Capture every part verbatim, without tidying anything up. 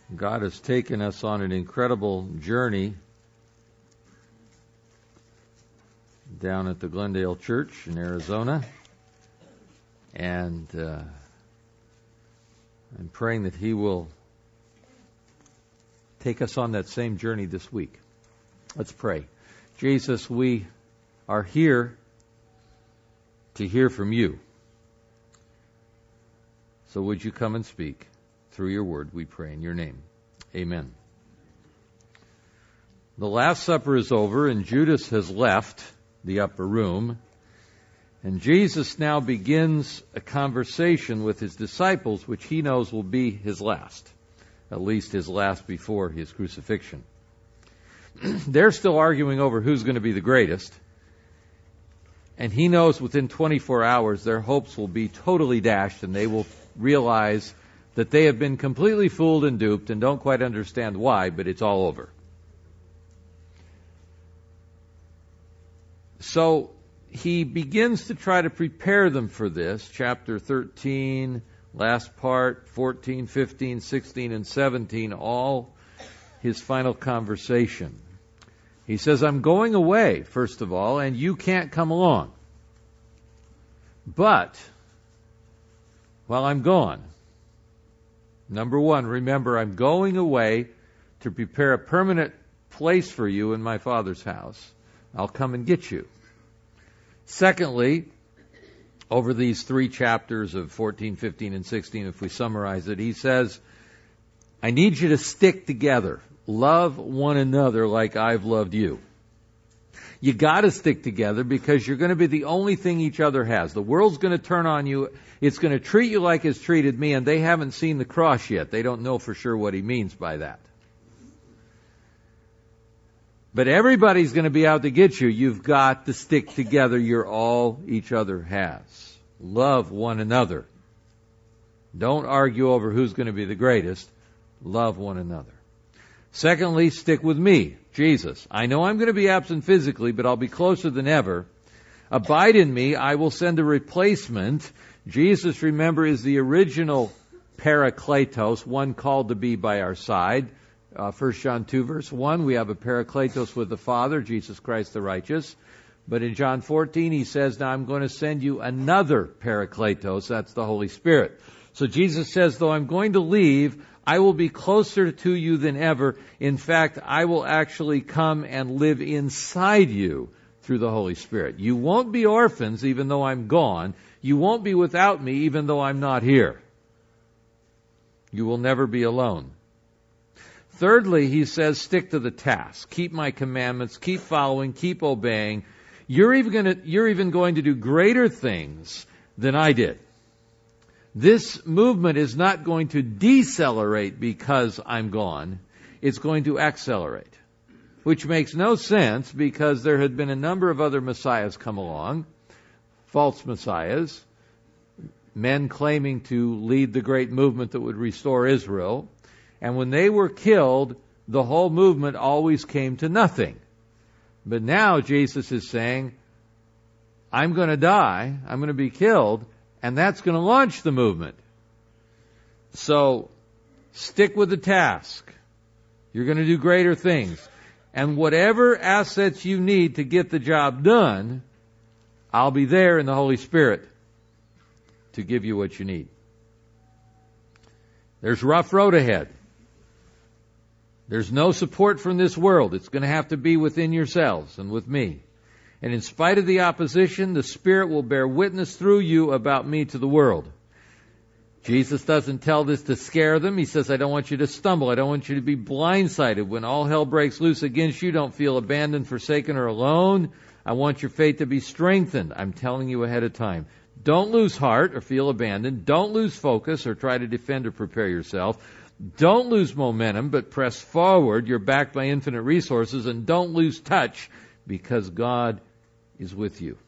God has taken us on an incredible journey down at the Glendale Church in Arizona. And uh, I'm praying that He will take us on that same journey this week. Let's pray. Jesus, we are here to hear from You. So would You come and speak through Your word, we pray in Your name. Amen. The Last Supper is over and Judas has left the upper room. And Jesus now begins a conversation with His disciples, which He knows will be His last, at least His last before His crucifixion. They're still arguing over who's going to be the greatest. And He knows within twenty-four hours their hopes will be totally dashed and they will realize that they have been completely fooled and duped and don't quite understand why, but it's all over. So He begins to try to prepare them for this. Chapter thirteen, last part, fourteen, fifteen, sixteen, and seventeen, all His final conversation. He says, I'm going away, first of all, and you can't come along. But while I'm gone, number one, remember, I'm going away to prepare a permanent place for you in my Father's house. I'll come and get you. Secondly, over these three chapters of fourteen, fifteen, and sixteen, if we summarize it, He says, I need you to stick together. Love one another like I've loved you. You got to stick together because you're going to be the only thing each other has. The world's going to turn on you. It's going to treat you like it's treated me, and they haven't seen the cross yet. They don't know for sure what He means by that. But everybody's going to be out to get you. You've got to stick together. You're all each other has. Love one another. Don't argue over who's going to be the greatest. Love one another. Secondly, stick with me, Jesus. I know I'm going to be absent physically, but I'll be closer than ever. Abide in me. I will send a replacement. Jesus, remember, is the original Parakletos, one called to be by our side. Uh, First John two, verse one, we have a Parakletos with the Father, Jesus Christ the righteous. But in John fourteen, He says, now I'm going to send you another Parakletos. That's the Holy Spirit. So Jesus says, though I'm going to leave, I will be closer to you than ever. In fact, I will actually come and live inside you through the Holy Spirit. You won't be orphans even though I'm gone. You won't be without me even though I'm not here. You will never be alone. Thirdly, He says, stick to the task. Keep my commandments. Keep following. Keep obeying. You're even going to, you're even going to do greater things than I did. This movement is not going to decelerate because I'm gone. It's going to accelerate, which makes no sense because there had been a number of other messiahs come along, false messiahs, men claiming to lead the great movement that would restore Israel. And when they were killed, the whole movement always came to nothing. But now Jesus is saying, I'm going to die, I'm going to be killed, and that's going to launch the movement. So, stick with the task. You're going to do greater things. And whatever assets you need to get the job done, I'll be there in the Holy Spirit to give you what you need. There's rough road ahead. There's no support from this world. It's going to have to be within yourselves and with me. And in spite of the opposition, the Spirit will bear witness through you about me to the world. Jesus doesn't tell this to scare them. He says, I don't want you to stumble. I don't want you to be blindsided. When all hell breaks loose against you, don't feel abandoned, forsaken, or alone. I want your faith to be strengthened. I'm telling you ahead of time. Don't lose heart or feel abandoned. Don't lose focus or try to defend or prepare yourself. Don't lose momentum, but press forward. You're backed by infinite resources. And don't lose touch because God is with you.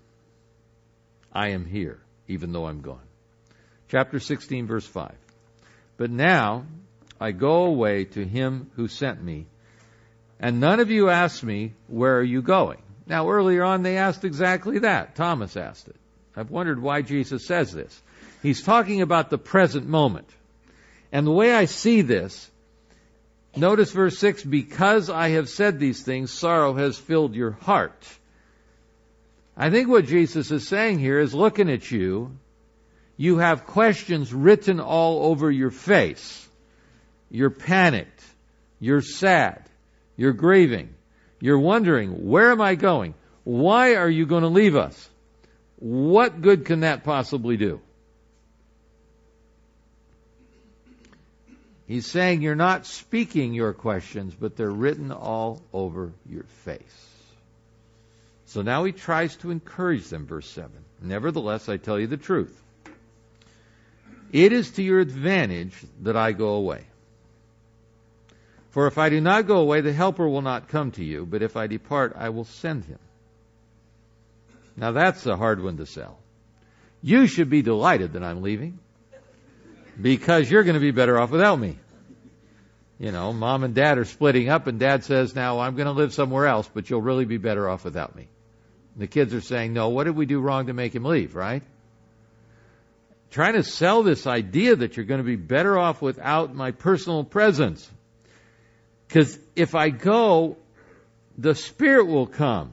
I am here, even though I'm gone. Chapter sixteen, verse five. But now I go away to Him who sent me, and none of you ask me, where are you going? Now, earlier on, they asked exactly that. Thomas asked it. I've wondered why Jesus says this. He's talking about the present moment. And the way I see this Notice verse six, because I have said these things, sorrow has filled your heart. I think what Jesus is saying here is, looking at you, you have questions written all over your face. You're panicked. You're sad. You're grieving. You're wondering, where am I going? Why are you going to leave us? What good can that possibly do? He's saying you're not speaking your questions, but they're written all over your face. So now he tries to encourage them, verse seven. Nevertheless, I tell you the truth. It is to your advantage that I go away. For if I do not go away, the Helper will not come to you, but if I depart, I will send him. Now that's a hard one to sell. You should be delighted that I'm leaving, because you're going to be better off without me. You know, mom and dad are splitting up, and dad says, now I'm going to live somewhere else, but you'll really be better off without me. And the kids are saying, no, what did we do wrong to make him leave, right? Trying to sell this idea that you're going to be better off without my personal presence. Because if I go, the Spirit will come.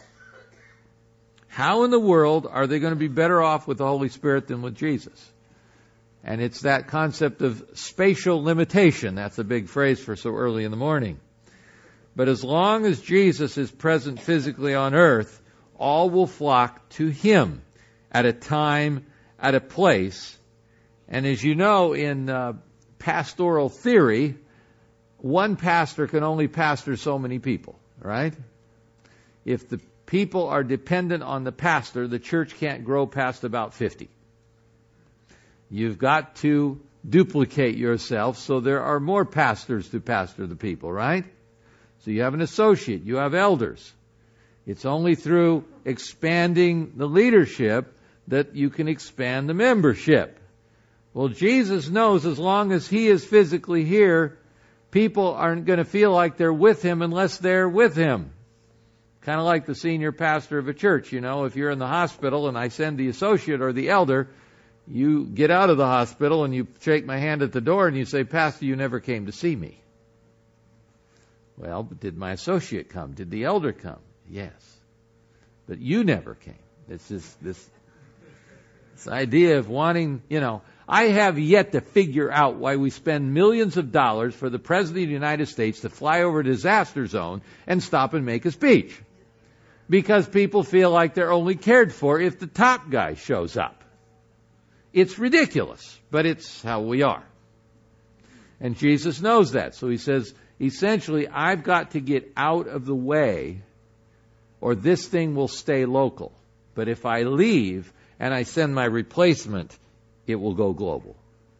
How in the world are they going to be better off with the Holy Spirit than with Jesus? And it's that concept of spatial limitation. That's a big phrase for so early in the morning. But as long as Jesus is present physically on earth, all will flock to him at a time, at a place. And as you know, in uh, pastoral theory, one pastor can only pastor so many people, right? If the people are dependent on the pastor, the church can't grow past about fifty. You've got to duplicate yourself so there are more pastors to pastor the people, right? So you have an associate, you have elders. It's only through expanding the leadership that you can expand the membership. Well, Jesus knows as long as he is physically here, people aren't going to feel like they're with him unless they're with him. Kind of like the senior pastor of a church, you know, if you're in the hospital and I send the associate or the elder, you get out of the hospital and you shake my hand at the door and you say, Pastor, you never came to see me. Well, but did my associate come? Did the elder come? Yes. But you never came. It's just this, this idea of wanting, you know, I have yet to figure out why we spend millions of dollars for the President of the United States to fly over a disaster zone and stop and make a speech. Because people feel like they're only cared for if the top guy shows up. It's ridiculous, but it's how we are. And Jesus knows that. So he says, essentially, I've got to get out of the way or this thing will stay local. But if I leave and I send my replacement, it will go global.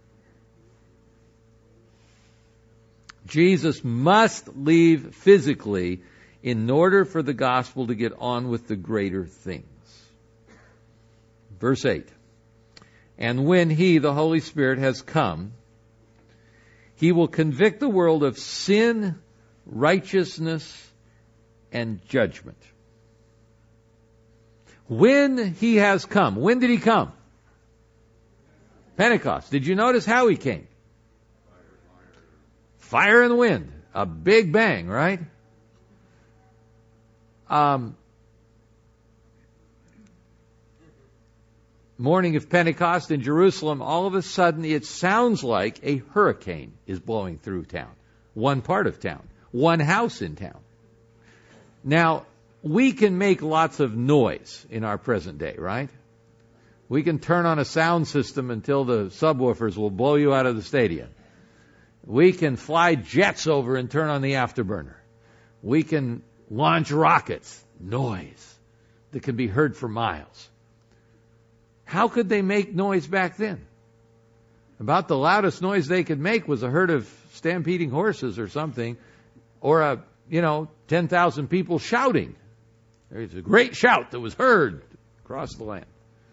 Jesus must leave physically in order for the gospel to get on with the greater things. Verse eight. And when he, the Holy Spirit, has come, he will convict the world of sin, righteousness, and judgment. When he has come. When did he come? Pentecost. Did you notice how he came? Fire and wind. A big bang, right? Um, morning of Pentecost in Jerusalem, all of a sudden it sounds like a hurricane is blowing through town. One part of town. One house in town. Now, we can make lots of noise in our present day, right? We can turn on a sound system until the subwoofers will blow you out of the stadium. We can fly jets over and turn on the afterburner. We can launch rockets. Noise that can be heard for miles. How could they make noise back then? About the loudest noise they could make was a herd of stampeding horses or something, or a, you know, ten thousand people shouting. There was a great shout that was heard across the land.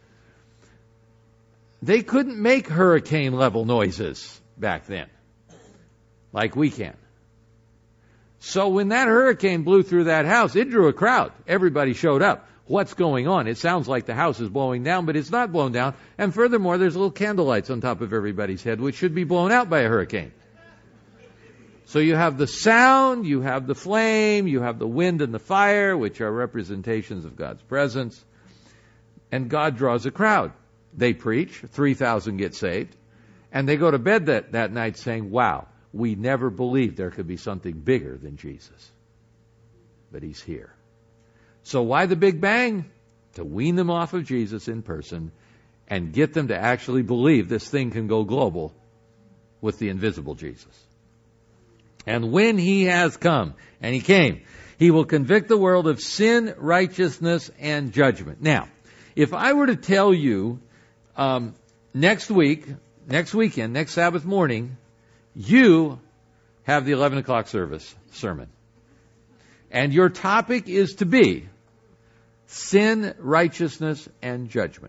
They couldn't make hurricane level noises back then, like we can. So when that hurricane blew through that house, it drew a crowd. Everybody showed up. What's going on? It sounds like the house is blowing down, but it's not blown down. And furthermore, there's little candlelights on top of everybody's head, which should be blown out by a hurricane. So you have the sound, you have the flame, you have the wind and the fire, which are representations of God's presence. And God draws a crowd. They preach, three thousand get saved, and they go to bed that, that night saying, wow, we never believed there could be something bigger than Jesus. But He's here. So why the big bang? To wean them off of Jesus in person and get them to actually believe this thing can go global with the invisible Jesus. And when He has come, and He came, He will convict the world of sin, righteousness, and judgment. Now, if I were to tell you um, next week, next weekend, next Sabbath morning, you have the eleven o'clock service sermon, and your topic is to be sin, righteousness, and judgment,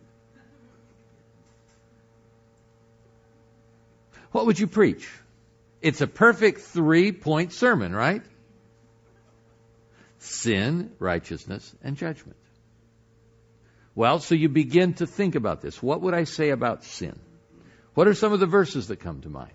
what would you preach? It's a perfect three-point sermon, right? Sin, righteousness, and judgment. Well, so you begin to think about this. What would I say about sin? What are some of the verses that come to mind?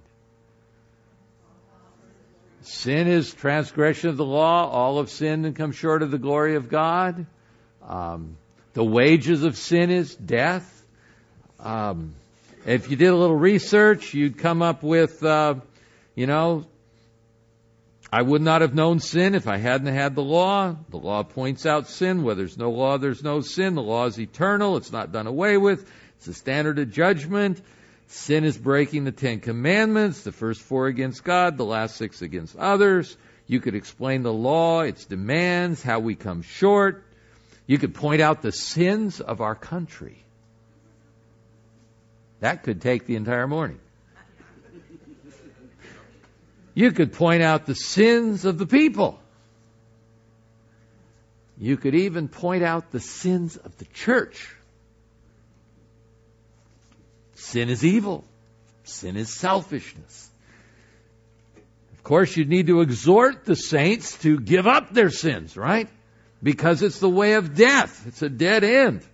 Sin is transgression of the law. All have sinned and come short of the glory of God. Um, the wages of sin is death. Um, if you did a little research, you'd come up with, uh, you know, I would not have known sin if I hadn't had the law. The law points out sin. Where there's no law, there's no sin. The law is eternal. It's not done away with. It's the standard of judgment. Sin is breaking the Ten Commandments, the first four against God, the last six against others. You could explain the law, its demands, how we come short. You could point out the sins of our country. That could take the entire morning. You could point out the sins of the people. You could even point out the sins of the church. Sin is evil. Sin is selfishness. Of course, you need to exhort the saints to give up their sins, right? Because it's the way of death. It's a dead end.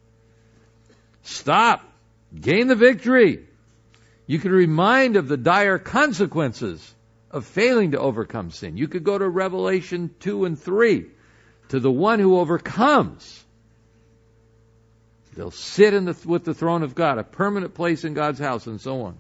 Stop. Gain the victory. You could remind of the dire consequences of failing to overcome sin. You could go to Revelation two and three. To the one who overcomes, they'll sit in the, with the throne of God, a permanent place in God's house, and so on.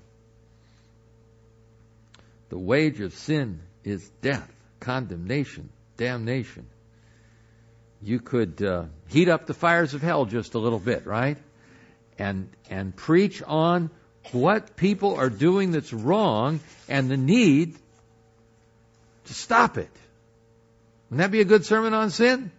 The wage of sin is death, condemnation, damnation. You could uh, heat up the fires of hell just a little bit, right? And and preach on what people are doing that's wrong and the need to stop it. Wouldn't that be a good sermon on sin?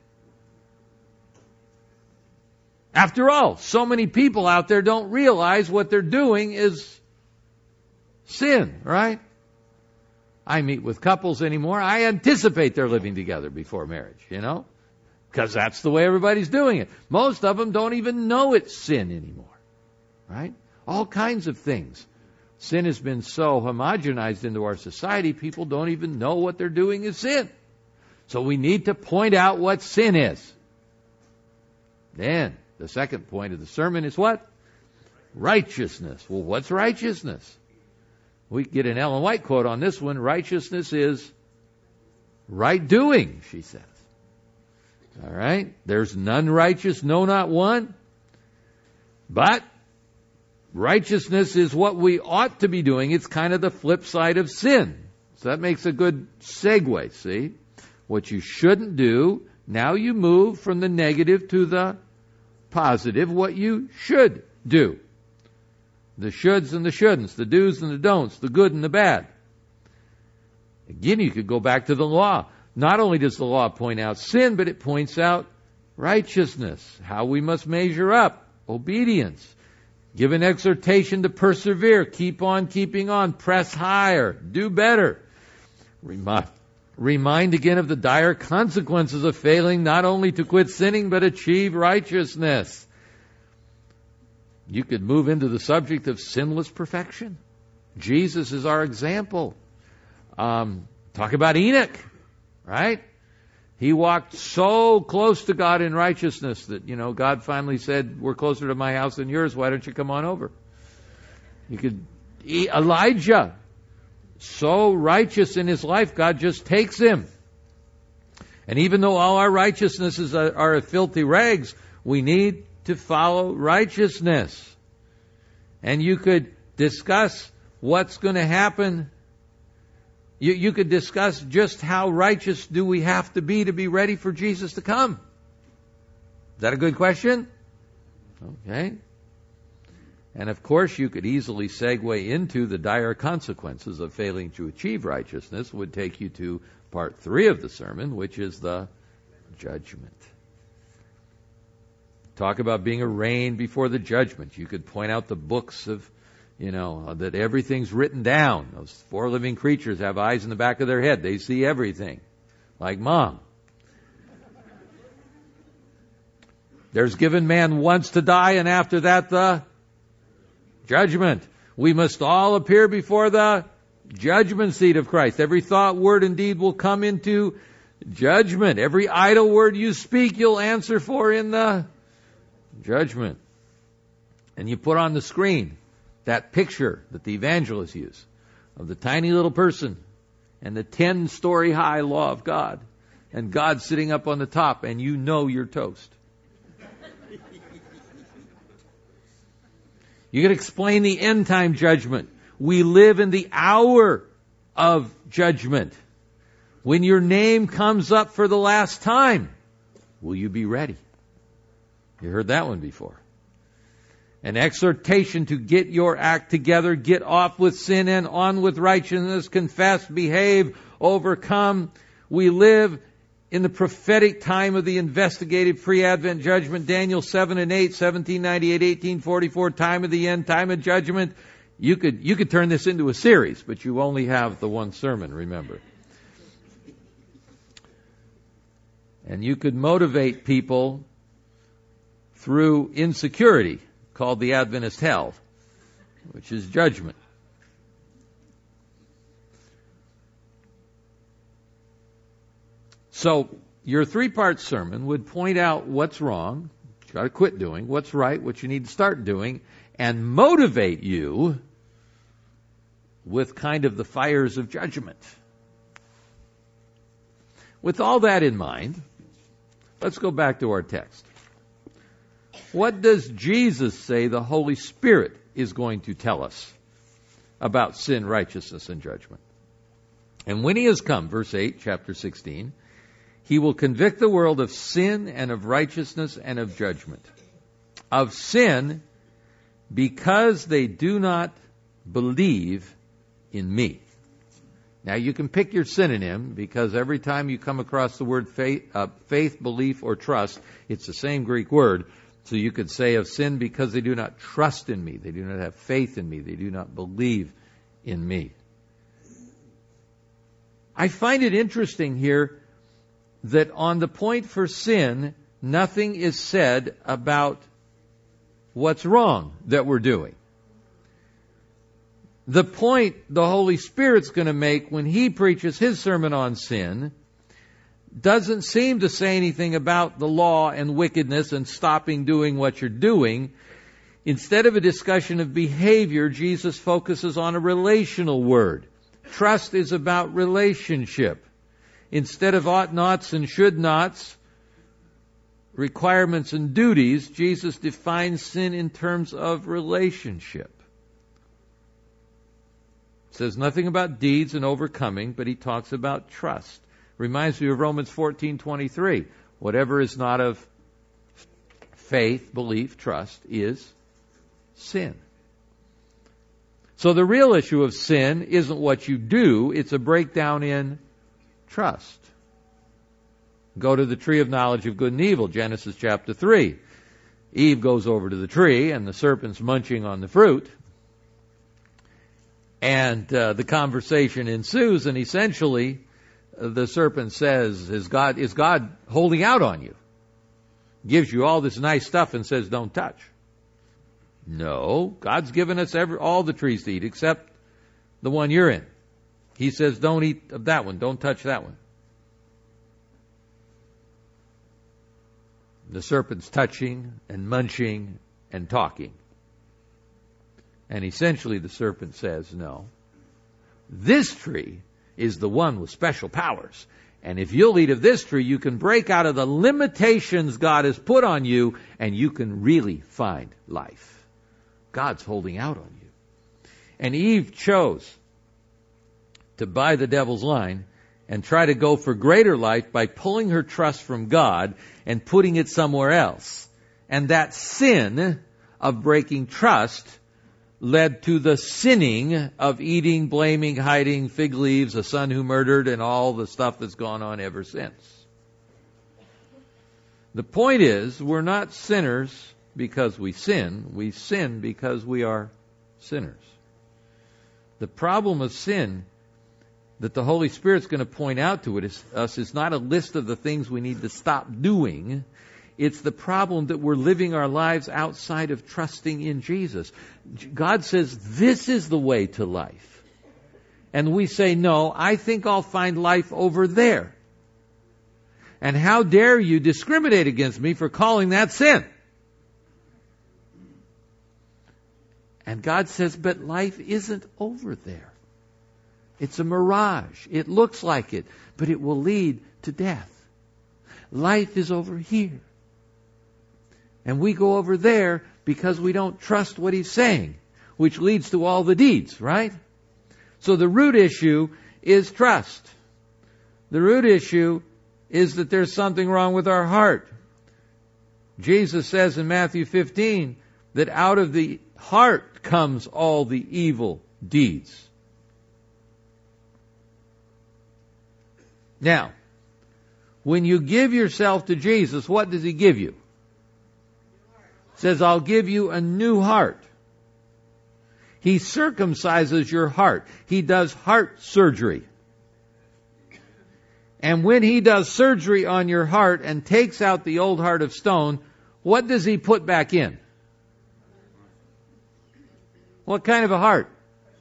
After all, so many people out there don't realize what they're doing is sin, right? I meet with couples anymore. I anticipate they're living together before marriage, you know? Because that's the way everybody's doing it. Most of them don't even know it's sin anymore, right? All kinds of things. Sin has been so homogenized into our society, people don't even know what they're doing is sin. So we need to point out what sin is. Then, the second point of the sermon is what? Righteousness. Well, what's righteousness? We get an Ellen White quote on this one. Righteousness is right doing, she says. All right? There's none righteous, no, not one. But righteousness is what we ought to be doing. It's kind of the flip side of sin. So that makes a good segue, see? What you shouldn't do, now you move from the negative to the positive, what you should do. The shoulds and the shouldn'ts, the do's and the don'ts, the good and the bad. Again, you could go back to the law. Not only does the law point out sin, but it points out righteousness, how we must measure up, obedience. Give an exhortation to persevere, keep on keeping on, press higher, do better. Remind, remind again of the dire consequences of failing not only to quit sinning, but achieve righteousness. You could move into the subject of sinless perfection. Jesus is our example. Um, talk about Enoch, right? He walked so close to God in righteousness that, you know, God finally said, we're closer to my house than yours. Why don't you come on over? You could, Elijah, so righteous in his life, God just takes him. And even though all our righteousnesses are, are filthy rags, we need to follow righteousness. And you could discuss what's going to happen. You, you could discuss just how righteous do we have to be to be ready for Jesus to come. Is that a good question? Okay. And of course, you could easily segue into the dire consequences of failing to achieve righteousness, would take you to part three of the sermon, which is the judgment. Talk about being arraigned before the judgment. You could point out the books of, you know, that everything's written down. Those four living creatures have eyes in the back of their head. They see everything. Like Mom. There's given man once to die, and after that the judgment. We must all appear before the judgment seat of Christ. Every thought, word, and deed will come into judgment. Every idle word you speak, you'll answer for in the judgment. And you put on the screen that picture that the evangelists use of the tiny little person and the ten-story high law of God, and God sitting up on the top, and you know you're toast. You can explain the end time judgment. We live in the hour of judgment. When your name comes up for the last time, will you be ready? You heard that one before. An exhortation to get your act together, get off with sin and on with righteousness, confess, behave, overcome. We live in the prophetic time of the investigative pre-Advent judgment. Daniel seven and eight, seventeen ninety-eight, eighteen forty-four, time of the end, time of judgment. You could, you could turn this into a series, but you only have the one sermon, remember. And you could motivate people through insecurity, called the Adventist hell, which is judgment. So your three-part sermon would point out what's wrong, what you got to quit doing, what's right, what you need to start doing, and motivate you with kind of the fires of judgment. With all that in mind, let's go back to our text. What does Jesus say the Holy Spirit is going to tell us about sin, righteousness, and judgment? And when he has come, verse eight, chapter sixteen, he will convict the world of sin and of righteousness and of judgment. Of sin, because they do not believe in me. Now you can pick your synonym, because every time you come across the word faith, uh, faith, belief, or trust, it's the same Greek word. So you could say of sin, because they do not trust in me. They do not have faith in me. They do not believe in me. I find it interesting here that on the point for sin, nothing is said about what's wrong that we're doing. The point the Holy Spirit's going to make when he preaches his sermon on sin doesn't seem to say anything about the law and wickedness and stopping doing what you're doing. Instead of a discussion of behavior, Jesus focuses on a relational word. Trust is about relationship. Instead of ought-nots and should-nots, requirements and duties, Jesus defines sin in terms of relationship. Says nothing about deeds and overcoming, but he talks about trust. Reminds me of Romans fourteen twenty-three. Whatever is not of faith, belief, trust is sin. So the real issue of sin isn't what you do, it's a breakdown in trust. Go to the tree of knowledge of good and evil, Genesis chapter three. Eve goes over to the tree and the serpent's munching on the fruit. And uh, the conversation ensues, and essentially uh, the serpent says, is God, is God holding out on you? Gives you all this nice stuff and says, don't touch. No, God's given us every, all the trees to eat except the one you're in. He says, don't eat of that one, don't touch that one. The serpent's touching and munching and talking. And essentially the serpent says, no, This tree is the one with special powers. And if you'll eat of this tree, you can break out of the limitations God has put on you, and you can really find life. God's holding out on you. And Eve chose to buy the devil's line and try to go for greater life by pulling her trust from God and putting it somewhere else. And that sin of breaking trust led to the sinning of eating, blaming, hiding, fig leaves, a son who murdered, and all the stuff that's gone on ever since. The point is, we're not sinners because we sin. We sin because we are sinners. The problem of sin that the Holy Spirit's going to point out to it is, us is not a list of the things we need to stop doing. It's the problem that we're living our lives outside of trusting in Jesus. God says, this is the way to life. And we say, no, I think I'll find life over there. And how dare you discriminate against me for calling that sin? And God says, but life isn't over there. It's a mirage. It looks like it, but it will lead to death. Life is over here. And we go over there because we don't trust what He's saying, which leads to all the deeds, right? So the root issue is trust. The root issue is that there's something wrong with our heart. Jesus says in Matthew fifteen that out of the heart comes all the evil deeds. Now, when you give yourself to Jesus, what does He give you? It says, I'll give you a new heart. He circumcises your heart. He does heart surgery. And when He does surgery on your heart and takes out the old heart of stone, what does He put back in? What kind of a heart?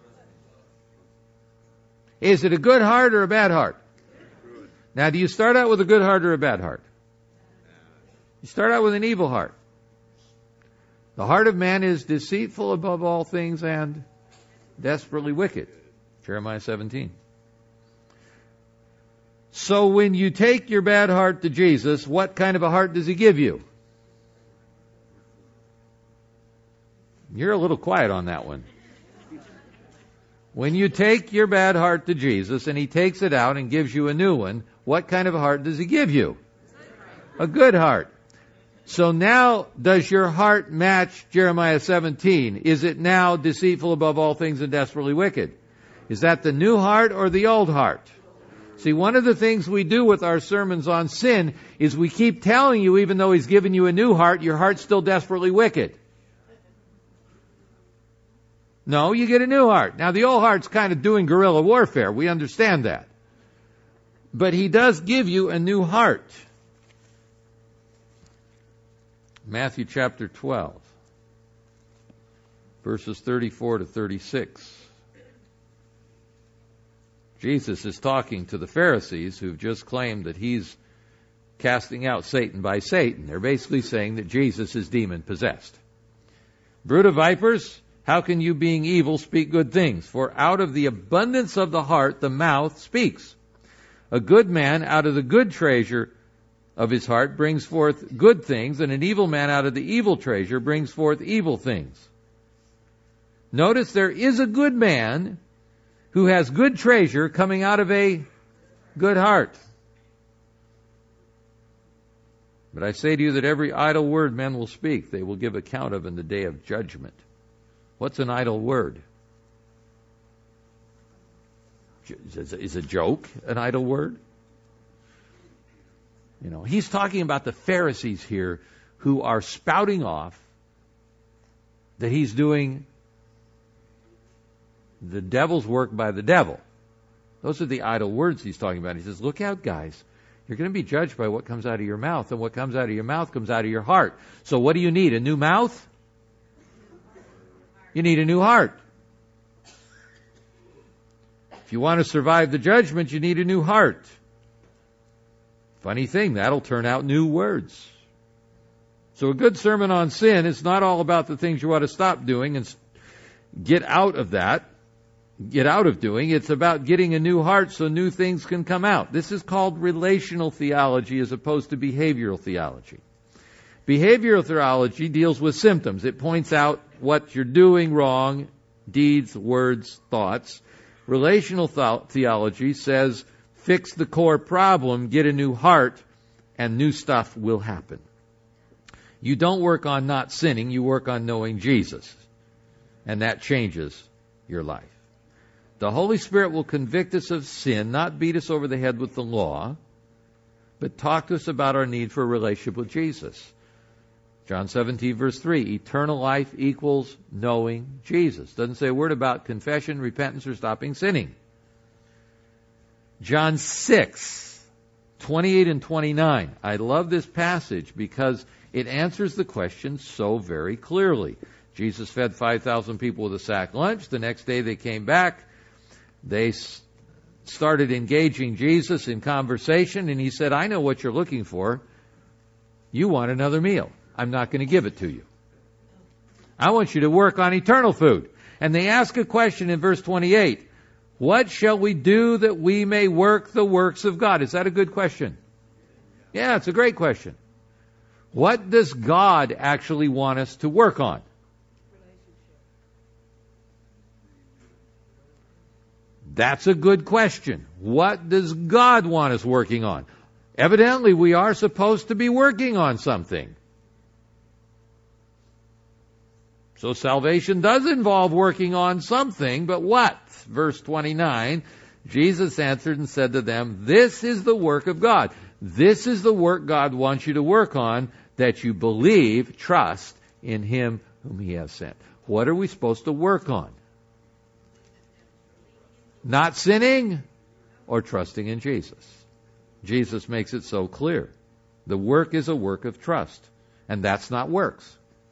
Is it a good heart or a bad heart? Now, do you start out with a good heart or a bad heart? You start out with an evil heart. The heart of man is deceitful above all things and desperately wicked. Jeremiah seventeen. So when you take your bad heart to Jesus, what kind of a heart does He give you? You're a little quiet on that one. When you take your bad heart to Jesus and He takes it out and gives you a new one, what kind of a heart does He give you? A good heart. So now, does your heart match Jeremiah seventeen? Is it now deceitful above all things and desperately wicked? Is that the new heart or the old heart? See, one of the things we do with our sermons on sin is we keep telling you, even though He's given you a new heart, your heart's still desperately wicked. No, you get a new heart. Now, the old heart's kind of doing guerrilla warfare. We understand that. But He does give you a new heart. Matthew chapter twelve, verses thirty-four to thirty-six. Jesus is talking to the Pharisees who've just claimed that He's casting out Satan by Satan. They're basically saying that Jesus is demon-possessed. Brood of vipers, how can you, being evil, speak good things? For out of the abundance of the heart, the mouth speaks. A good man out of the good treasure of his heart brings forth good things, and an evil man out of the evil treasure brings forth evil things. Notice there is a good man who has good treasure coming out of a good heart. But I say to you that every idle word men will speak, they will give account of in the day of judgment. What's an idle word? Is a joke an idle word? You know, He's talking about the Pharisees here who are spouting off that He's doing the devil's work by the devil. Those are the idle words He's talking about. He says, look out, guys. You're going to be judged by what comes out of your mouth, and what comes out of your mouth comes out of your heart. So what do you need? A new mouth? You need a new heart. If you want to survive the judgment, you need a new heart. Funny thing, that'll turn out new words. So a good sermon on sin is not all about the things you ought to stop doing and get out of that. get out of doing. It's about getting a new heart so new things can come out. This is called relational theology as opposed to behavioral theology. Behavioral theology deals with symptoms. It points out what you're doing wrong, deeds, words, thoughts. Relational th- theology says, fix the core problem, get a new heart, and new stuff will happen. You don't work on not sinning, you work on knowing Jesus. And that changes your life. The Holy Spirit will convict us of sin, not beat us over the head with the law, but talk to us about our need for a relationship with Jesus. John seventeen, verse three, eternal life equals knowing Jesus. Doesn't say a word about confession, repentance, or stopping sinning. John six, twenty-eight and twenty-nine. I love this passage because it answers the question so very clearly. Jesus fed five thousand people with a sack lunch. The next day they came back. They started engaging Jesus in conversation, and he said, I know what you're looking for. You want another meal. I'm not going to give it to you. I want you to work on eternal food. And they ask a question in verse twenty-eight. What shall we do that we may work the works of God? Is that a good question? Yeah, it's a great question. What does God actually want us to work on? That's a good question. What does God want us working on? Evidently, we are supposed to be working on something. So salvation does involve working on something, but what? Verse twenty-nine, Jesus answered and said to them, this is the work of God. This is the work God wants you to work on, that you believe, trust in Him whom He has sent. What are we supposed to work on? Not sinning or trusting in Jesus. Jesus makes it so clear. The work is a work of trust, and that's not works.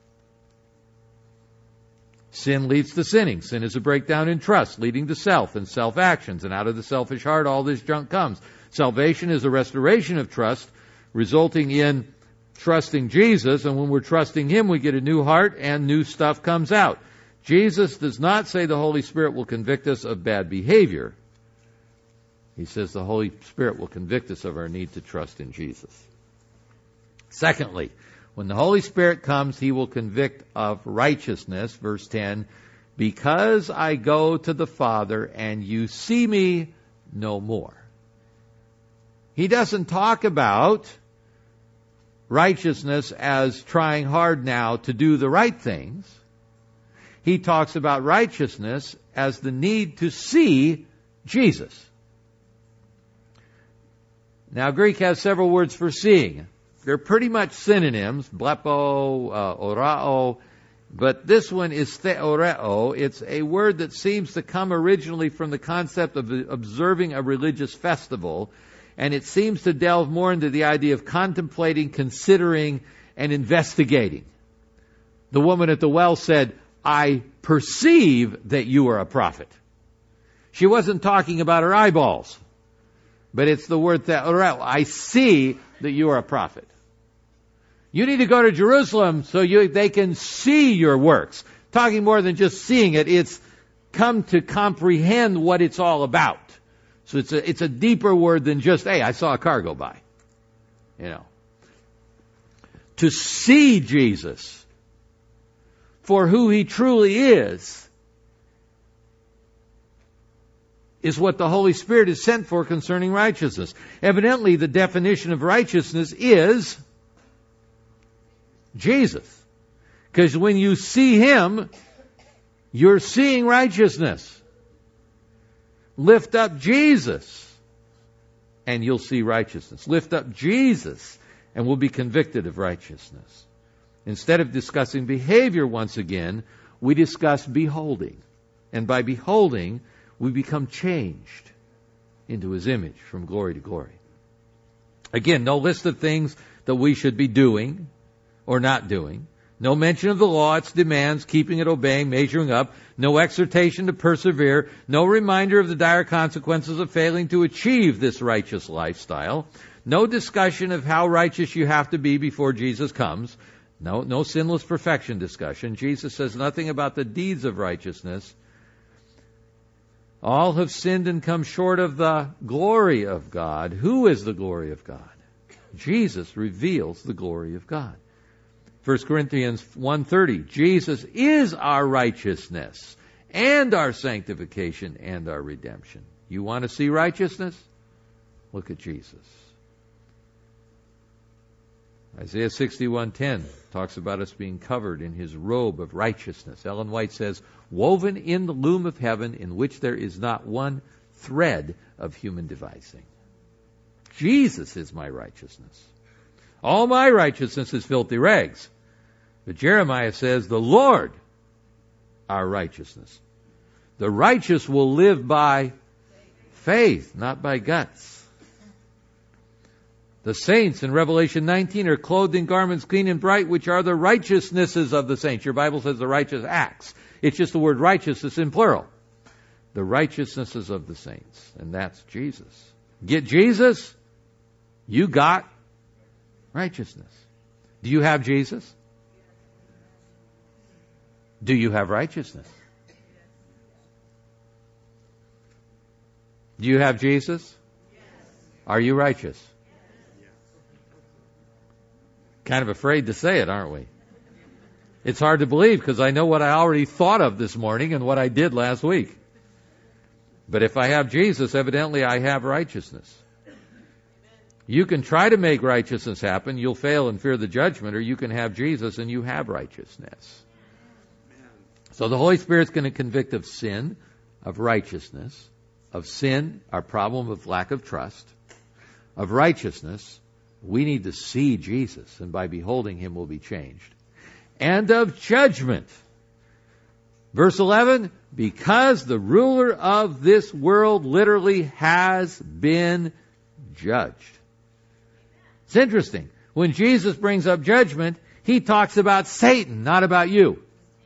Sin leads to sinning. Sin is a breakdown in trust, leading to self and self-actions. And out of the selfish heart, all this junk comes. Salvation is a restoration of trust, resulting in trusting Jesus. And when we're trusting Him, we get a new heart and new stuff comes out. Jesus does not say the Holy Spirit will convict us of bad behavior. He says the Holy Spirit will convict us of our need to trust in Jesus. Secondly, when the Holy Spirit comes, He will convict of righteousness. Verse ten, because I go to the Father and you see me no more. He doesn't talk about righteousness as trying hard now to do the right things. He talks about righteousness as the need to see Jesus. Now, Greek has several words for seeing. They're pretty much synonyms, blepo, uh, orao, but this one is theoreo. It's a word that seems to come originally from the concept of observing a religious festival, and it seems to delve more into the idea of contemplating, considering, and investigating. The woman at the well said, I perceive that you are a prophet. She wasn't talking about her eyeballs, but it's the word theoreo. I see that you are a prophet. You need to go to Jerusalem so you, they can see your works. Talking more than just seeing it, it's come to comprehend what it's all about. So it's a, it's a deeper word than just, hey, I saw a car go by. You know. To see Jesus for who He truly is is what the Holy Spirit is sent for concerning righteousness. Evidently, the definition of righteousness is Jesus. Because when you see Him, you're seeing righteousness. Lift up Jesus, and you'll see righteousness. Lift up Jesus, and we'll be convicted of righteousness. Instead of discussing behavior once again, we discuss beholding. And by beholding, we become changed into His image from glory to glory. Again, no list of things that we should be doing or not doing. No mention of the law, its demands, keeping it, obeying, measuring up. No exhortation to persevere. No reminder of the dire consequences of failing to achieve this righteous lifestyle. No discussion of how righteous you have to be before Jesus comes. No, no sinless perfection discussion. Jesus says nothing about the deeds of righteousness. All have sinned and come short of the glory of God. Who is the glory of God? Jesus reveals the glory of God. First Corinthians one thirty, Jesus is our righteousness and our sanctification and our redemption. You want to see righteousness? Look at Jesus. Isaiah sixty-one ten talks about us being covered in his robe of righteousness. Ellen White says, woven in the loom of heaven in which there is not one thread of human devising. Jesus is my righteousness. All my righteousness is filthy rags. But Jeremiah says, the Lord, our righteousness. The righteous will live by faith, not by guts. The saints in Revelation nineteen are clothed in garments clean and bright, which are the righteousnesses of the saints. Your Bible says the righteous acts. It's just the word righteousness in plural. The righteousnesses of the saints. And that's Jesus. Get Jesus, you got righteousness. Do you have Jesus? Do you have righteousness? Do you have Jesus? Are you righteous? Kind of afraid to say it, aren't we? It's hard to believe because I know what I already thought of this morning and what I did last week. But if I have Jesus, evidently I have righteousness. You can try to make righteousness happen. You'll fail and fear the judgment, or you can have Jesus and you have righteousness. So the Holy Spirit's going to convict of sin, of righteousness, of sin, our problem of lack of trust, of righteousness. We need to see Jesus, and by beholding him we'll be changed. And of judgment. Verse eleven, because the ruler of this world literally has been judged. It's interesting. When Jesus brings up judgment, he talks about Satan, not about you.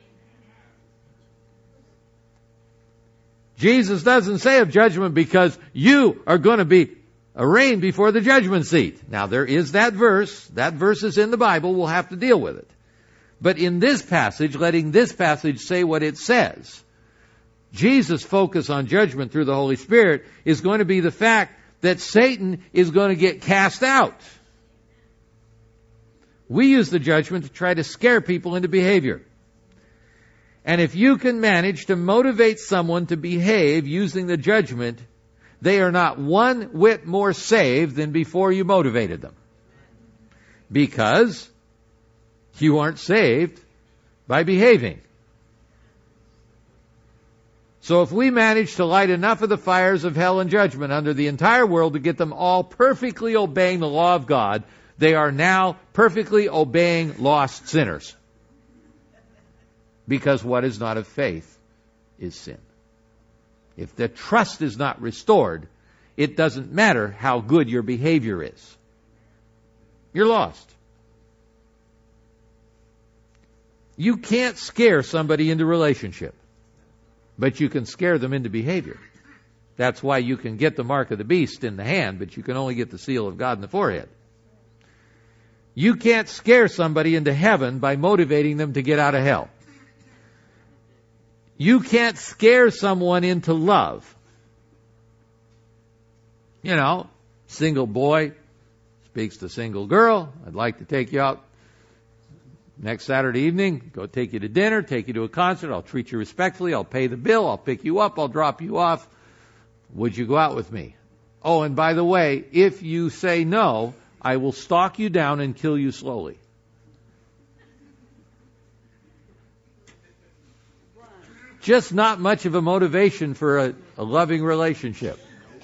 Jesus doesn't say of judgment because you are going to be arraigned before the judgment seat. Now there is that verse. That verse is in the Bible. We'll have to deal with it. But in this passage, letting this passage say what it says, Jesus' focus on judgment through the Holy Spirit is going to be the fact that Satan is going to get cast out. We use the judgment to try to scare people into behavior. And if you can manage to motivate someone to behave using the judgment, they are not one whit more saved than before you motivated them. Because you aren't saved by behaving. So if we manage to light enough of the fires of hell and judgment under the entire world to get them all perfectly obeying the law of God, they are now perfectly obeying lost sinners. Because what is not of faith is sin. If the trust is not restored, it doesn't matter how good your behavior is. You're lost. You can't scare somebody into relationship, but you can scare them into behavior. That's why you can get the mark of the beast in the hand, but you can only get the seal of God in the forehead. You can't scare somebody into heaven by motivating them to get out of hell. You can't scare someone into love. You know, single boy speaks to single girl. I'd like to take you out next Saturday evening, go take you to dinner, take you to a concert. I'll treat you respectfully. I'll pay the bill. I'll pick you up. I'll drop you off. Would you go out with me? Oh, and by the way, if you say no, I will stalk you down and kill you slowly. Just not much of a motivation for a, a loving relationship.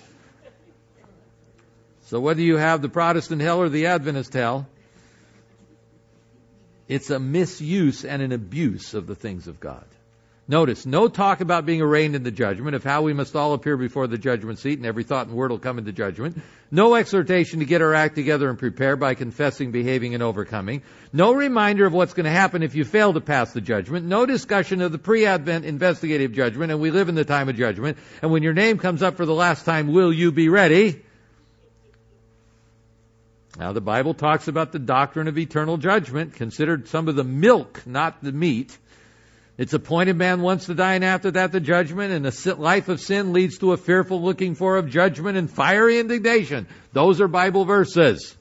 So whether you have the Protestant hell or the Adventist hell, it's a misuse and an abuse of the things of God. Notice, no talk about being arraigned in the judgment, of how we must all appear before the judgment seat and every thought and word will come into judgment. No exhortation to get our act together and prepare by confessing, behaving, and overcoming. No reminder of what's going to happen if you fail to pass the judgment. No discussion of the pre-advent investigative judgment, and we live in the time of judgment. And when your name comes up for the last time, will you be ready? Now the Bible talks about the doctrine of eternal judgment, considered some of the milk, not the meat. It's appointed man once to die, and after that the judgment, and the life of sin leads to a fearful looking for of judgment and fiery indignation. Those are Bible verses.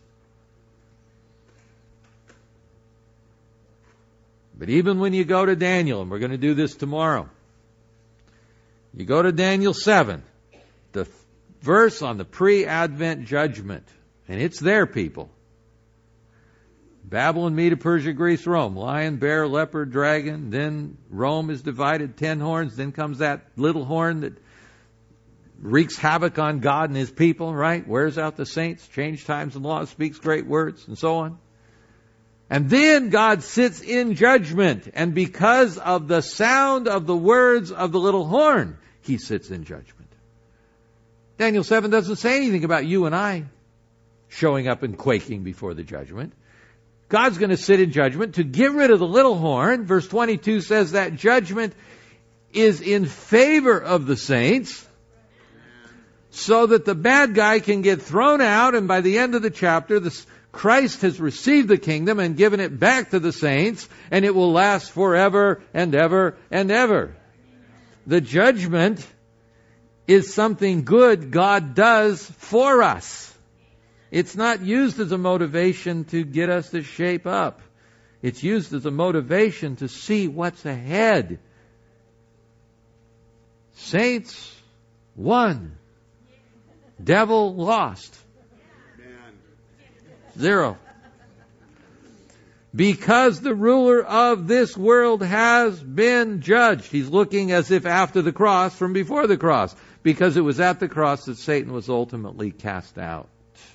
But even when you go to Daniel, and we're going to do this tomorrow, you go to Daniel seven, the verse on the pre-Advent judgment, and it's there, people. Babylon, Media, Persia, Greece, Rome. Lion, bear, leopard, dragon. Then Rome is divided, ten horns. Then comes that little horn that wreaks havoc on God and His people, right? Wears out the saints, change times and laws, speaks great words, and so on. And then God sits in judgment. And because of the sound of the words of the little horn, He sits in judgment. Daniel seven doesn't say anything about you and I showing up and quaking before the judgment. God's going to sit in judgment to get rid of the little horn. Verse twenty-two says that judgment is in favor of the saints, so that the bad guy can get thrown out, and by the end of the chapter, this, Christ has received the kingdom and given it back to the saints, and it will last forever and ever and ever. The judgment is something good God does for us. It's not used as a motivation to get us to shape up. It's used as a motivation to see what's ahead. Saints won. Devil lost. Zero. Because the ruler of this world has been judged. He's looking as if after the cross from before the cross. Because it was at the cross that Satan was ultimately cast out.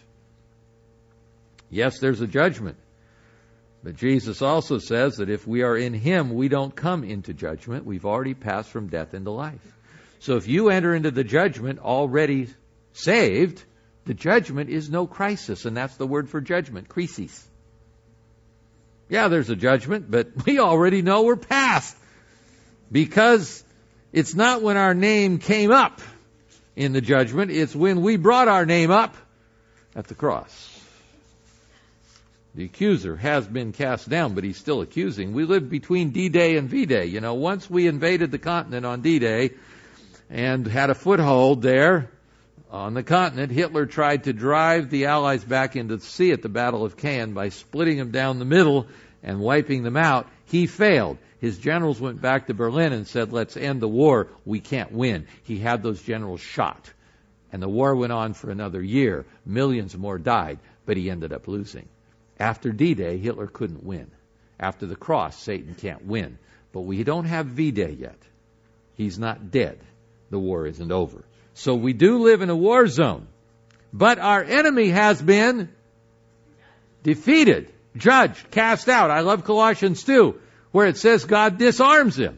Yes, there's a judgment. But Jesus also says that if we are in Him, we don't come into judgment. We've already passed from death into life. So if you enter into the judgment already saved, the judgment is no crisis. And that's the word for judgment, crisis. Yeah, there's a judgment, but we already know we're past. Because it's not when our name came up in the judgment. It's when we brought our name up at the cross. The accuser has been cast down, but he's still accusing. We lived between D-Day and V-Day. You know, once we invaded the continent on D-Day and had a foothold there on the continent, Hitler tried to drive the Allies back into the sea at the Battle of Cannes by splitting them down the middle and wiping them out. He failed. His generals went back to Berlin and said, let's end the war. We can't win. He had those generals shot. And the war went on for another year. Millions more died, but he ended up losing. After D-Day, Hitler couldn't win. After the cross, Satan can't win. But we don't have V-Day yet. He's not dead. The war isn't over. So we do live in a war zone. But our enemy has been defeated, judged, cast out. I love Colossians two, where it says God disarms him.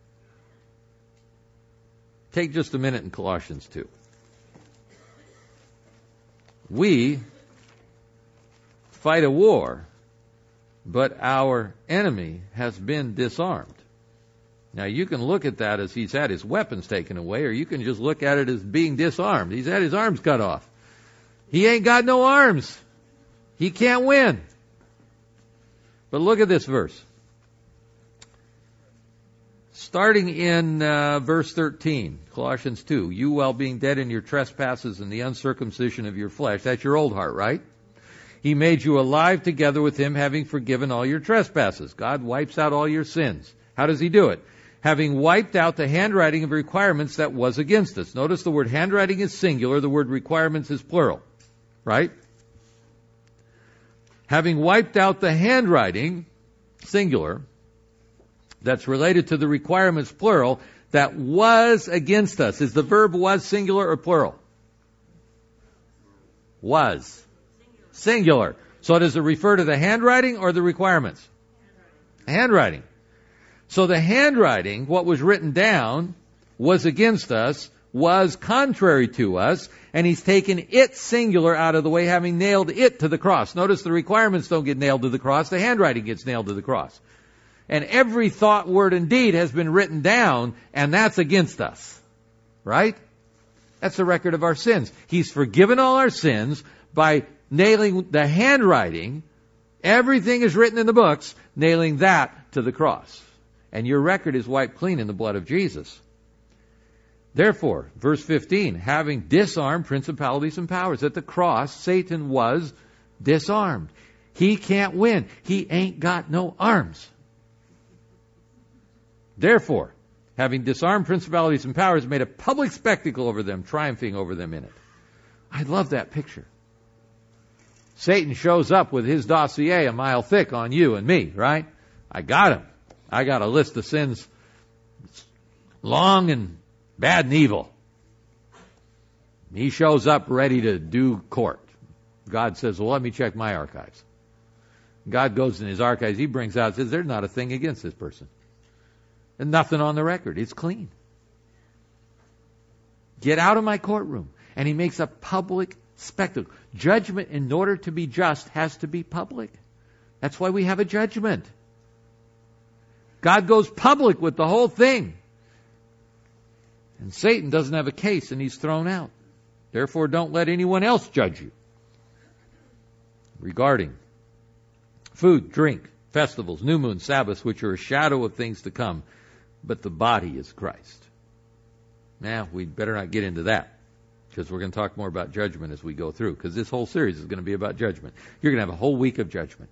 Take just a minute in Colossians two. We fight a war, but our enemy has been disarmed. Now you can look at that as he's had his weapons taken away, or you can just look at it as being disarmed. He's had his arms cut off. He ain't got no arms. He can't win. But look at this verse. Starting in uh, verse thirteen, Colossians two, you while being dead in your trespasses and the uncircumcision of your flesh, that's your old heart, right? He made you alive together with Him, having forgiven all your trespasses. God wipes out all your sins. How does He do it? Having wiped out the handwriting of requirements that was against us. Notice the word handwriting is singular, the word requirements is plural. Right? Having wiped out the handwriting, singular, that's related to the requirements, plural, that was against us. Is the verb was singular or plural? Was. Singular. So does it refer to the handwriting or the requirements? Handwriting. handwriting. So the handwriting, what was written down, was against us, was contrary to us, and He's taken it singular out of the way, having nailed it to the cross. Notice the requirements don't get nailed to the cross, the handwriting gets nailed to the cross. And every thought, word, and deed has been written down, and that's against us. Right? That's the record of our sins. He's forgiven all our sins by nailing the handwriting. Everything is written in the books, nailing that to the cross. And your record is wiped clean in the blood of Jesus. Therefore, verse fifteen, having disarmed principalities and powers. At the cross, Satan was disarmed. He can't win. He ain't got no arms. Therefore, having disarmed principalities and powers, made a public spectacle over them, triumphing over them in it. I love that picture. Satan shows up with his dossier a mile thick on you and me, right? I got him. I got a list of sins long and bad and evil. He shows up ready to do court. God says, well, let me check my archives. God goes in his archives. He brings out, says, there's not a thing against this person. And nothing on the record. It's clean. Get out of my courtroom. And he makes a public spectacle. Judgment, in order to be just, has to be public. That's why we have a judgment. God goes public with the whole thing. And Satan doesn't have a case and he's thrown out. Therefore, don't let anyone else judge you. Regarding food, drink, festivals, new moons, Sabbaths, which are a shadow of things to come, but the body is Christ. Now, we'd better not get into that, because we're going to talk more about judgment as we go through, because this whole series is going to be about judgment. You're going to have a whole week of judgment.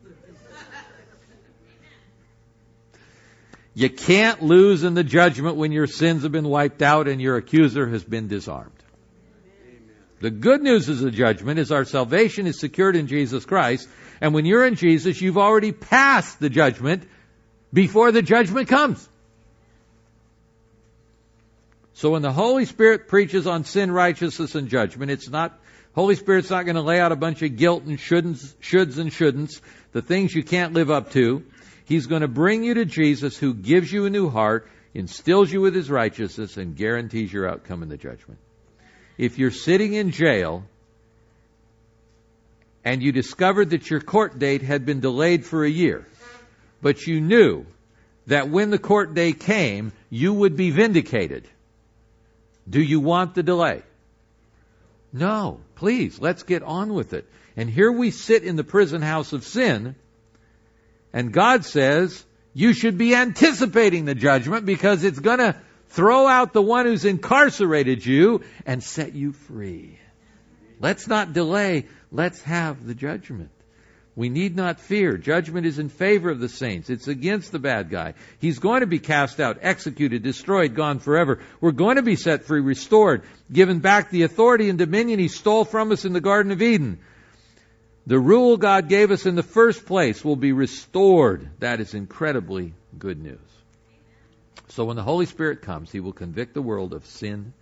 You can't lose in the judgment when your sins have been wiped out and your accuser has been disarmed. The good news of the judgment is our salvation is secured in Jesus Christ. And when you're in Jesus, you've already passed the judgment before the judgment comes. So when the Holy Spirit preaches on sin, righteousness, and judgment, it's not, Holy Spirit's not going to lay out a bunch of guilt and shouldn'ts, shoulds and shouldn'ts, the things you can't live up to. He's going to bring you to Jesus, who gives you a new heart, instills you with his righteousness, and guarantees your outcome in the judgment. If you're sitting in jail and you discovered that your court date had been delayed for a year, but you knew that when the court day came, you would be vindicated, do you want the delay? No. Please, let's get on with it. And here we sit in the prison house of sin, and God says you should be anticipating the judgment because it's going to throw out the one who's incarcerated you and set you free. Let's not delay. Let's have the judgment. We need not fear. Judgment is in favor of the saints. It's against the bad guy. He's going to be cast out, executed, destroyed, gone forever. We're going to be set free, restored, given back the authority and dominion he stole from us in the Garden of Eden. The rule God gave us in the first place will be restored. That is incredibly good news. So when the Holy Spirit comes, he will convict the world of sin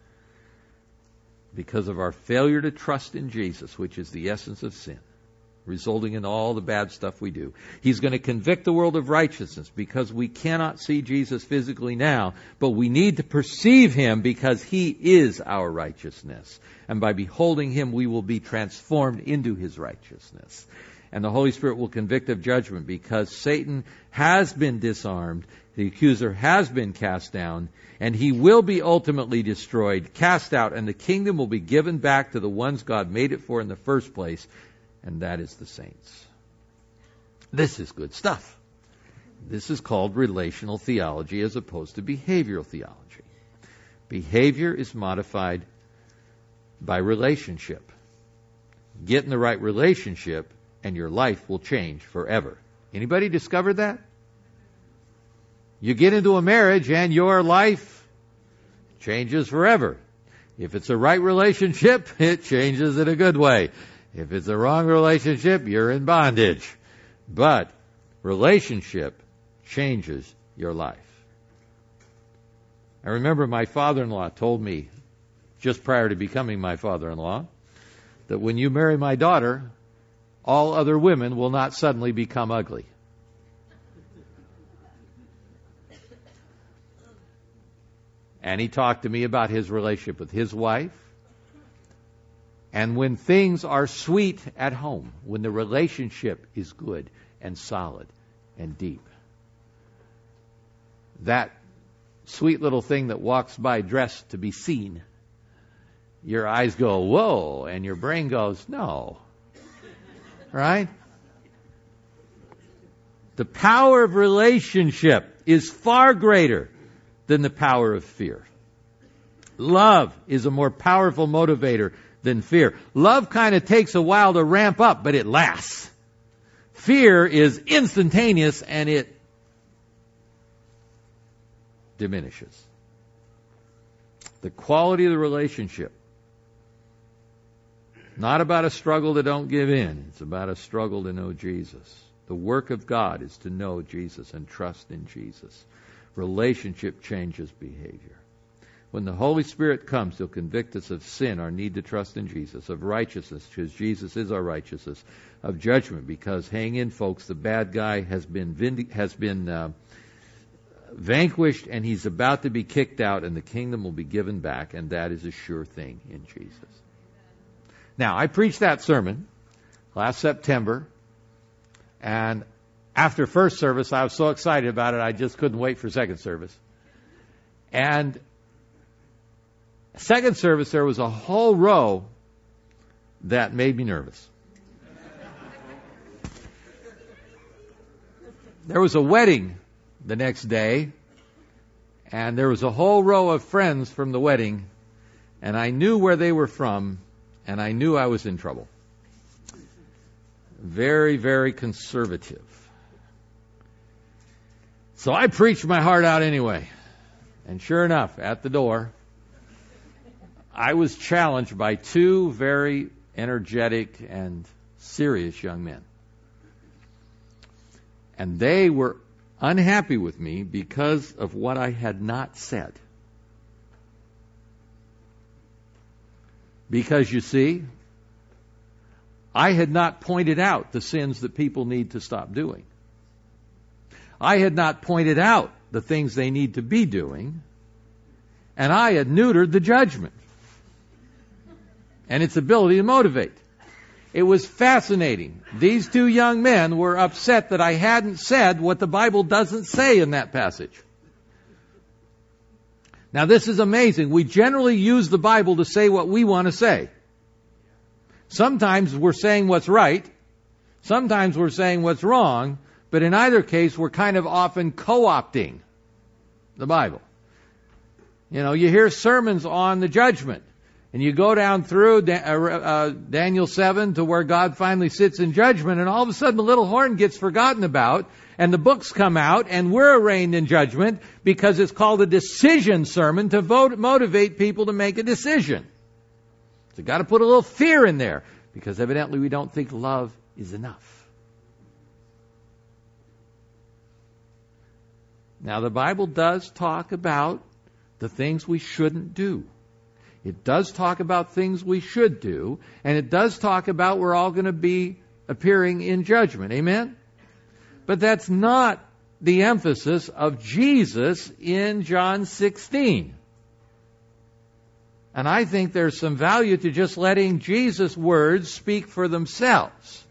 because of our failure to trust in Jesus, which is the essence of sin, resulting in all the bad stuff we do. He's going to convict the world of righteousness because we cannot see Jesus physically now, but we need to perceive him because he is our righteousness. And by beholding him, we will be transformed into his righteousness. And the Holy Spirit will convict of judgment because Satan has been disarmed, the accuser has been cast down, and he will be ultimately destroyed, cast out, and the kingdom will be given back to the ones God made it for in the first place, and that is the saints. This is good stuff. This is called relational theology as opposed to behavioral theology. Behavior is modified by relationship. Get in the right relationship and your life will change forever. Anybody discovered that? You get into a marriage and your life changes forever. If it's a right relationship, it changes in a good way. If it's a wrong relationship, you're in bondage. But relationship changes your life. I remember my father-in-law told me, just prior to becoming my father-in-law, that when you marry my daughter, all other women will not suddenly become ugly. And he talked to me about his relationship with his wife. And when things are sweet at home, when the relationship is good and solid and deep, that sweet little thing that walks by dressed to be seen, your eyes go, whoa, and your brain goes, no. Right? The power of relationship. is far greater than the power of fear. Love is a more powerful motivator than fear. Love kind of takes a while to ramp up, but it lasts. Fear is instantaneous and it diminishes. The quality of the relationship. Not about a struggle to don't give in. It's about a struggle to know Jesus. The work of God is to know Jesus and trust in Jesus. Relationship changes behavior. When the Holy Spirit comes, He'll convict us of sin, our need to trust in Jesus, of righteousness, because Jesus is our righteousness, of judgment, because, hang in, folks, the bad guy has been vindic- has been uh, vanquished, and he's about to be kicked out, and the kingdom will be given back, and that is a sure thing in Jesus. Now, I preached that sermon last September, and after first service, I was so excited about it, I just couldn't wait for second service. And second service, there was a whole row that made me nervous. There was a wedding the next day, and there was a whole row of friends from the wedding, and I knew where they were from, and I knew I was in trouble. Very, very conservative. So I preached my heart out anyway. And sure enough, at the door, I was challenged by two very energetic and serious young men. And they were unhappy with me because of what I had not said. Because, you see, I had not pointed out the sins that people need to stop doing. I had not pointed out the things they need to be doing. And I had neutered the judgment and its ability to motivate. It was fascinating. These two young men were upset that I hadn't said what the Bible doesn't say in that passage. Now, this is amazing. We generally use the Bible to say what we want to say. Sometimes we're saying what's right. Sometimes we're saying what's wrong. But in either case, we're kind of often co-opting the Bible. You know, you hear sermons on the judgment. And you go down through Daniel seven to where God finally sits in judgment, and all of a sudden the little horn gets forgotten about, and the books come out, and we're arraigned in judgment because it's called a decision sermon to vote, motivate people to make a decision. So you've got to put a little fear in there, because evidently we don't think love is enough. Now, the Bible does talk about the things we shouldn't do. It does talk about things we should do, and it does talk about we're all going to be appearing in judgment. Amen? But that's not the emphasis of Jesus in John sixteen. And I think there's some value to just letting Jesus' words speak for themselves.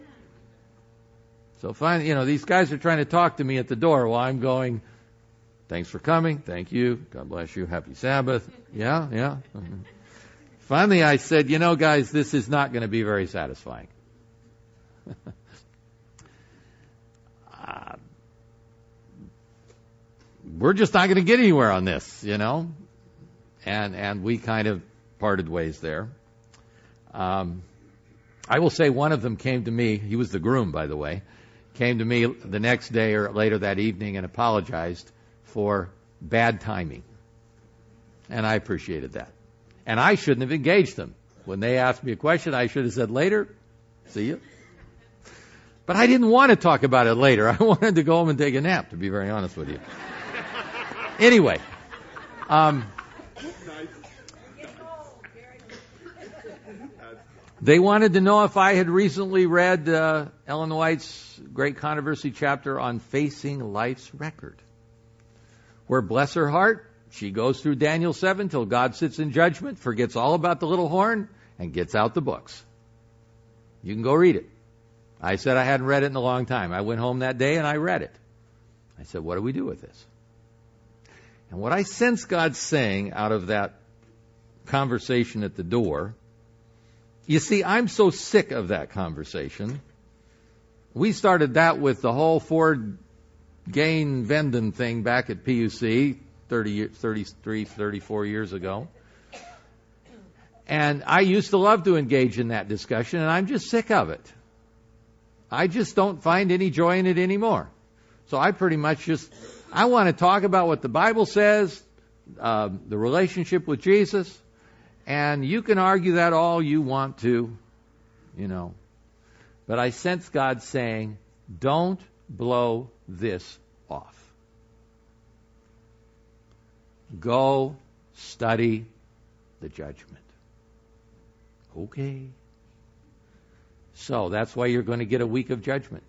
So finally, you know, these guys are trying to talk to me at the door while I'm going, thanks for coming. Thank you. God bless you. Happy Sabbath. Yeah, yeah. Finally, I said, you know, guys, this is not going to be very satisfying. uh, we're just not going to get anywhere on this, you know. And and we kind of parted ways there. Um, I will say one of them came to me. He was the groom, by the way. Came to me the next day or later that evening and apologized for bad timing. And I appreciated that. And I shouldn't have engaged them. When they asked me a question, I should have said later. See you. But I didn't want to talk about it later. I wanted to go home and take a nap, to be very honest with you. Anyway. Um, they wanted to know if I had recently read uh, Ellen White's great controversy chapter on facing life's record, where, bless her heart, she goes through Daniel seven till God sits in judgment, forgets all about the little horn, and gets out the books. You can go read it. I said I hadn't read it in a long time. I went home that day and I read it. I said, what do we do with this? And what I sense God saying out of that conversation at the door, you see, I'm so sick of that conversation. We started that with the whole Ford gain Venden thing back at P U C thirty, thirty-three, thirty-four years ago. And I used to love to engage in that discussion, and I'm just sick of it. I just don't find any joy in it anymore. So I pretty much just, I want to talk about what the Bible says, uh, the relationship with Jesus, and you can argue that all you want to, you know. But I sense God saying, don't blow this off. Go study the judgment. Okay. So that's why you're going to get a week of judgment.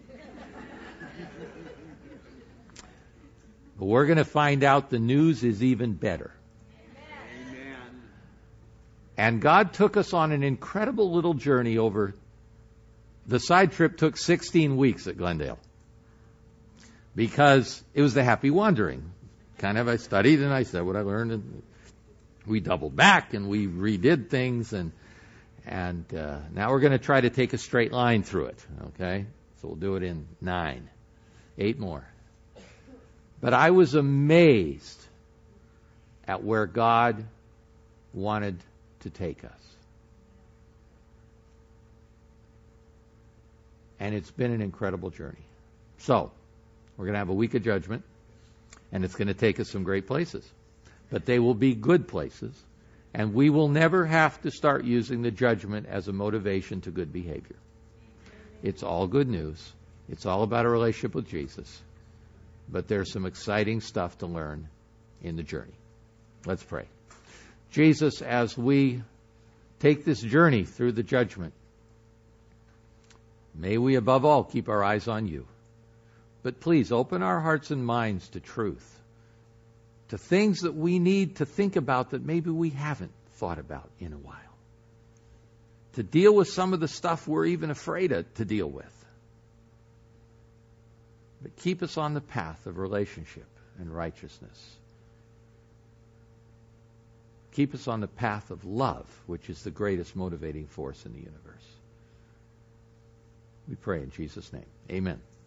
But we're going to find out the news is even better. Amen. And God took us on an incredible little journey over. The side trip took sixteen weeks at Glendale. Because it was the happy wandering. Kind of I studied and I said what I learned, and we doubled back and we redid things, and and uh, now we're going to try to take a straight line through it. Okay, so we'll do it in nine, eight more. But I was amazed at where God wanted to take us. And it's been an incredible journey. So, we're going to have a week of judgment, and it's going to take us some great places. But they will be good places, and we will never have to start using the judgment as a motivation to good behavior. It's all good news. It's all about a relationship with Jesus. But there's some exciting stuff to learn in the journey. Let's pray. Jesus, as we take this journey through the judgment, may we above all keep our eyes on you. But please open our hearts and minds to truth, to things that we need to think about that maybe we haven't thought about in a while, to deal with some of the stuff we're even afraid of to deal with. But keep us on the path of relationship and righteousness. Keep us on the path of love, which is the greatest motivating force in the universe. We pray in Jesus' name. Amen.